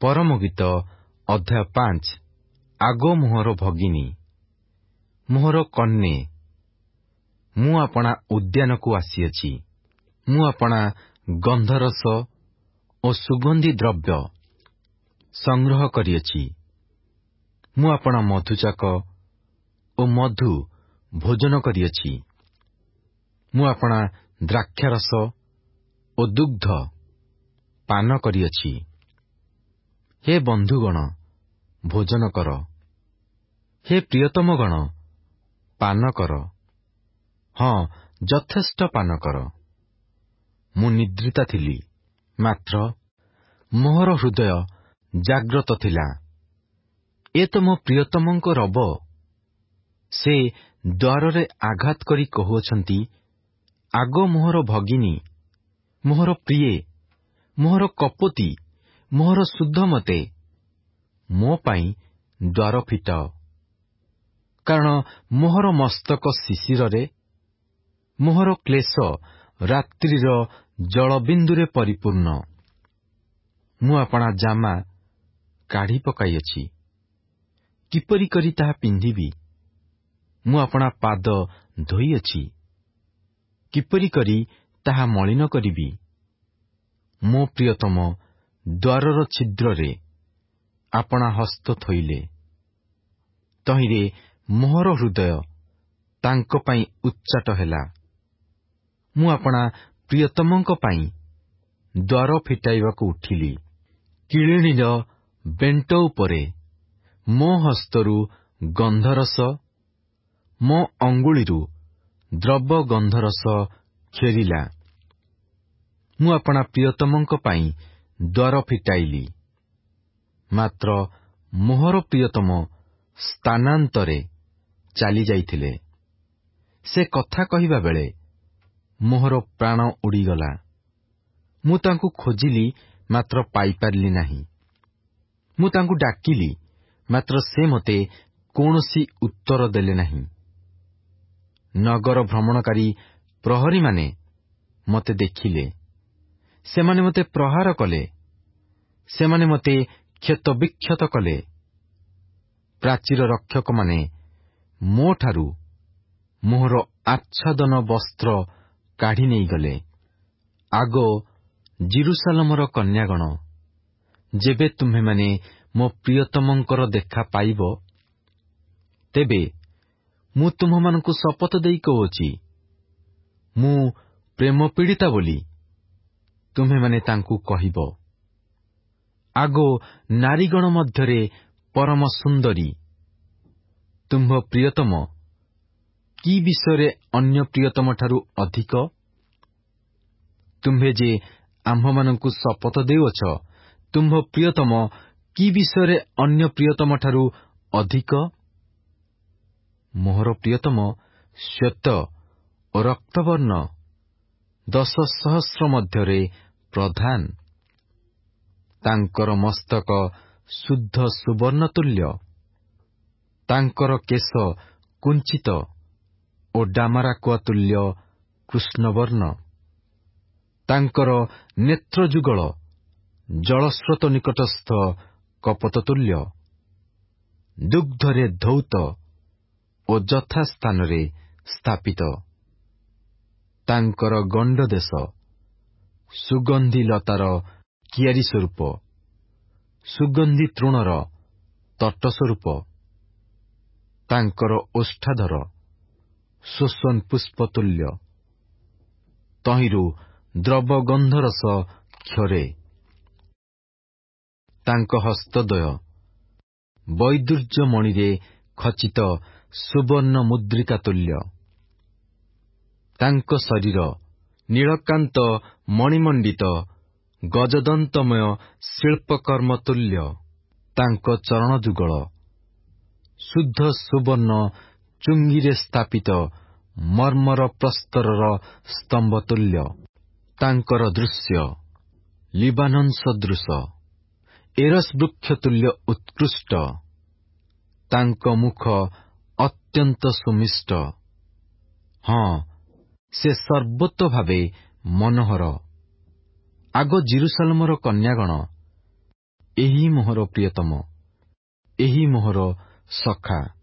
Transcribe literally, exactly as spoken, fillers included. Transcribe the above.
ପରମ ଗୀତ ଅଧ୍ୟାୟ ପାଞ୍ଚ। ଆଗ ମୋହର ଭଗିନୀ, ମୋହର କନ୍ୟା, ମୁଁ ଆପଣା ଉଦ୍ୟାନକୁ ଆସିଅଛି। ମୁଁ ଆପଣା ଗନ୍ଧରସ ଓ ସୁଗନ୍ଧି ଦ୍ରବ୍ୟ ସଂଗ୍ରହ କରିଅଛି। ମୁଁ ଆପଣା ମଧୁଚାକ ଓ ମଧୁ ଭୋଜନ କରିଅଛି। ମୁଁ ଆପଣା ଦ୍ରାକ୍ଷାରସ ଓ ଦୁଗ୍ଧ ପାନ କରିଅଛି। ହେ ବନ୍ଧୁଗଣ, ଭୋଜନ କର। ହେ ପ୍ରିୟତମଗଣ, ପାନ କର। ହଁ, ଯଥେଷ୍ଟ ପାନ କର। ମୁଁ ନିଦ୍ରିତା ଥିଲି, ମାତ୍ର ମୋହର ହୃଦୟ ଜାଗ୍ରତ ଥିଲା। ଏ ତ ମୋ ପ୍ରିୟତମଙ୍କ ରବ। ସେ ଦ୍ୱାରରେ ଆଘାତ କରି କହୁଅଛନ୍ତି, ଆଗ ମୋହର ଭଗିନୀ, ମୋହର ପ୍ରିୟେ, ମୋହର କପୋତୀ, ମୋହର ଶୁଦ୍ଧମତେ, ମୋ ପାଇଁ ଦ୍ୱାର ଫିଟାଅ। କାରଣ ମୋହର ମସ୍ତକ ଶିଶିରରେ, ମୋହର କ୍ଲେଶ ରାତ୍ରିର ଜଳବିନ୍ଦୁରେ ପରିପୂର୍ଣ୍ଣ। ମୁଁ ଆପଣା ଜାମା କାଢ଼ି ପକାଇଅଛି। କିପରି କରି ତାହା ପିନ୍ଧିବି? ମୁଁ ଆପଣା ପାଦ ଧୋଇଅଛି। କିପରି କରି ତାହା ମଳିନ କରିବି? ମୋ ପ୍ରିୟତମ ଦ୍ୱାରର ଛିଦ୍ରରେ ଆପଣା ହସ୍ତ ଥୋଇଲେ। ତହିଁରେ ମୋହର ହୃଦୟ ତାଙ୍କ ପାଇଁ ଉଚ୍ଚାଟ ହେଲା। ମୁଁ ଆପଣା ପ୍ରିୟତମଙ୍କ ପାଇଁ ଦ୍ୱାର ଫିଟାଇବାକୁ ଉଠିଲି। କିଳିଣୀର ବେଣ୍ଟ ଉପରେ ମୋ ହସ୍ତରୁ ଗନ୍ଧରସ, ମୋ ଅଙ୍ଗୁଳିରୁ ଦ୍ରବ ଗନ୍ଧରସ କ୍ଷେରିଲା। ମୁଁ ଆପଣା ପ୍ରିୟତମଙ୍କ ପାଇଁ ଦ୍ୱାର ଫିଟାଇଲି। ମାତ୍ର ମୋହର ପ୍ରିୟତମ ସ୍ଥାନାନ୍ତରେ ଚାଲି ଯାଇଥିଲେ। ସେ କଥା କହିବା ବେଳେ ମୋହର ପ୍ରାଣ ଉଡ଼ିଗଲା। ମୁଁ ତାଙ୍କୁ ଖୋଜିଲି, ମାତ୍ର ପାଇପାରିଲି ନାହିଁ। ମୁଁ ତାଙ୍କୁ ଡାକିଲି, ମାତ୍ର ସେ ମୋତେ କୌଣସି ଉତ୍ତର ଦେଲେ ନାହିଁ। ନଗର ଭ୍ରମଣକାରୀ ପ୍ରହରୀମାନେ ମୋତେ ଦେଖିଲେ। ସେମାନେ ମୋତେ ପ୍ରହାର କଲେ। ସେମାନେ ମୋତେ କ୍ଷତବିକ୍ଷତ କଲେ। ପ୍ରାଚୀର ରକ୍ଷକମାନେ ମୋଠାରୁ ମୋହର ଆଚ୍ଛାଦନ ବସ୍ତ୍ର କାଢ଼ି ନେଇଗଲେ। ଆଗ ଜିରୁସାଲମର କନ୍ୟାଗଣ, ଯେବେ ତୁମ୍ଭେମାନେ ମୋ ପ୍ରିୟତମଙ୍କର ଦେଖା ପାଇବ, ତେବେ ମୁଁ ତୁମ୍ଭମାନଙ୍କୁ ଶପଥ ଦେଇ କହୁଅଛି, ମୁଁ ପ୍ରେମ ପୀଡ଼ିତା ବୋଲି ତୁମ୍ଭେମାନେ ତାଙ୍କୁ କହିବ। ଆଗ ନାରୀଗଣ ମଧ୍ୟରେ ପରମ ସୁନ୍ଦରୀ, ତୁମ୍ଭ ପ୍ରିୟତମ କି ବିଷୟରେ ଅନ୍ୟ ପ୍ରିୟତମଠାରୁ ଅଧିକ? ତୁମ୍ଭେ ଯେ ଆମ୍ଭମାନଙ୍କୁ ଶପଥ ଦେଉଅଛ, ତୁମ୍ଭ ପ୍ରିୟତମ କି ବିଷୟରେ ଅନ୍ୟ ପ୍ରିୟତମଠାରୁ ଅଧିକ? ମୋହର ପ୍ରିୟତମ ଶ୍ୱେତ ଓ ରକ୍ତବର୍ଣ୍ଣ, ଦଶ ସହସ୍ର ମଧ୍ୟରେ ପ୍ରଧାନ। ତାଙ୍କର ମସ୍ତକ ଶୁଦ୍ଧ ସୁବର୍ଣ୍ଣ ତୁଲ୍ୟ। ତାଙ୍କର କେଶ କୁଞ୍ଚିତ ଓ ଡାମାରାକୁଆ ତୁଲ୍ୟ କୃଷ୍ଣବର୍ଣ୍ଣ। ତାଙ୍କର ନେତ୍ରଯୁଗଳ ଜଳସ୍ରୋତ ନିକଟସ୍ଥ କପୋତ ତୁଲ୍ୟ। ଦୁଗ୍ଧରେ ଧୌତ ଓ ଯଥାସ୍ଥାନରେ ସ୍ଥାପିତ। ତାଙ୍କର ଗଣ୍ଡଦେଶ ସୁଗନ୍ଧି ଲତାର କିଆରୀ ସ୍ୱରୂପ, ସୁଗନ୍ଧି ତୃଣର ତଟ ସ୍ୱରୂପ। ତାଙ୍କର ଓଷ୍ଠାଧର ଶୋଷନ ପୁଷ୍ପ ତୁଲ୍ୟ। ତହିଁରୁ ଦ୍ରବ ଗନ୍ଧରସ କ୍ଷରେ। ତାଙ୍କ ହସ୍ତଦ୍ୱୟ ବୈଦୁର୍ଯ୍ୟମଣିରେ ଖଚିତ ସୁବର୍ଣ୍ଣ ମୁଦ୍ରିକା ତୁଲ୍ୟ। ତାଙ୍କ ଶରୀର ନୀଳକାନ୍ତ ମଣିମଣ୍ଡିତ ଗଜଦନ୍ତମୟ ଶିଳ୍ପକର୍ମ ତୁଲ୍ୟ। ତାଙ୍କ ଚରଣ ଯୁଗଳ ଶୁଦ୍ଧ ସୁବର୍ଣ୍ଣ ଚୁଙ୍ଗିରେ ସ୍ଥାପିତ ମର୍ମର ପ୍ରସ୍ତରର ସ୍ତମ୍ଭ ତୁଲ୍ୟ। ତାଙ୍କର ଦୃଶ୍ୟ ଲିବାନନ ସଦୃଶ, ଏରସ୍ ବୃକ୍ଷ ତୁଲ୍ୟ ଉତ୍କୃଷ୍ଟ। ତାଙ୍କ ମୁଖ ଅତ୍ୟନ୍ତ ସୁମିଷ୍ଟ। ହଁ, ସେ ସର୍ବୋତ ଭାବେ ମନୋହର। ଆଗ ଜିରୁସାଲମର କନ୍ୟାଗଣ, ଏହି ମୋହର ପ୍ରିୟତମ, ଏହି ମୋହର ସଖା।